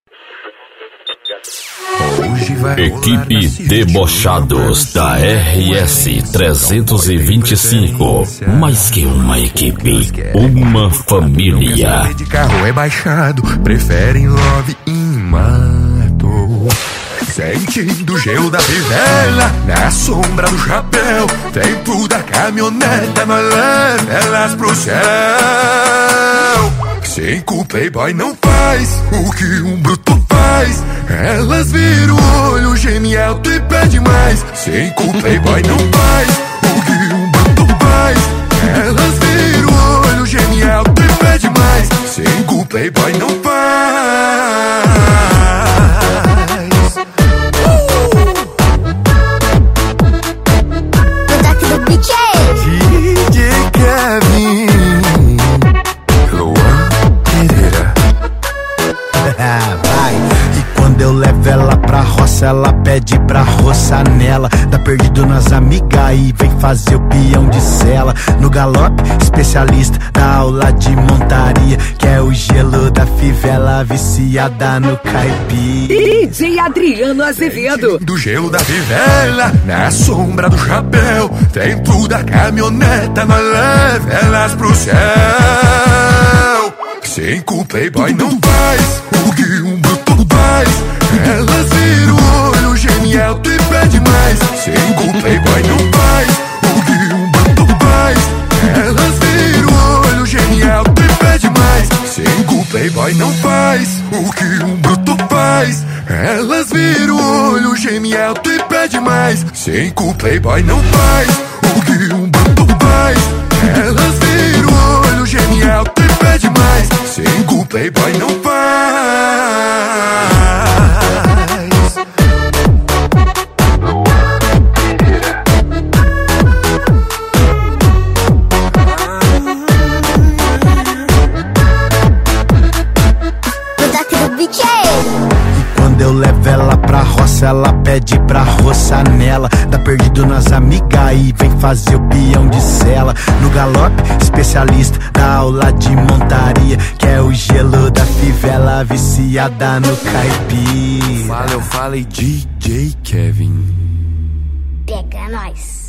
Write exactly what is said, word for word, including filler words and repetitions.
Equipe Debochados da R S trezentos e vinte e cinco. Mais que uma equipe, uma família. De carro é baixado, preferem love em mato. Sentindo o gelo da fivela, na sombra do chapéu. Dentro da caminhoneta, nós leva elas pro céu. Cinco playboy não faz o que um bruto faz. Elas viram o olho, geme alto e pede mais. Cinco playboy não faz o que um bruto faz. Elas viram o olho, geme alto e pede mais. Cinco playboy não faz. D J Kevin, Luan Pereira. Vai. E quando eu levo ela pra roça, ela pede pra roçar nela. Tá perdido nas amigas e vem fazer o peão de cela. No galope, especialista da aula de montaria, que é o gelo da fivela, viciada no caipira. D J Adriano Azevedo. Do gelo da fivela, na sombra do chapéu. Dentro da caminhoneta, nós leva elas pro céu. Cinco playboy não faz o que um bruto faz. Elas viram o olho, geme alto e pede mais. Cinco playboy não faz o que um bruto faz. Elas viram o olho, geme alto e pede mais. Cinco playboy não faz o que um bruto faz. Elas viram o olho, geme alto e pede mais. Cinco playboy não faz o que um bruto faz. Elas viram o olho, geme alto e pede mais. Cinco playboy não faz. Quando eu levo ela pra roça, ela pede pra roçar nela. Tá perdido nas amigas e vem fazer o peão de cela. No galope, especialista da aula de montaria, que é o gelo da fivela, viciada no caipira. Fala, eu falei D J Kevin. Pega nós.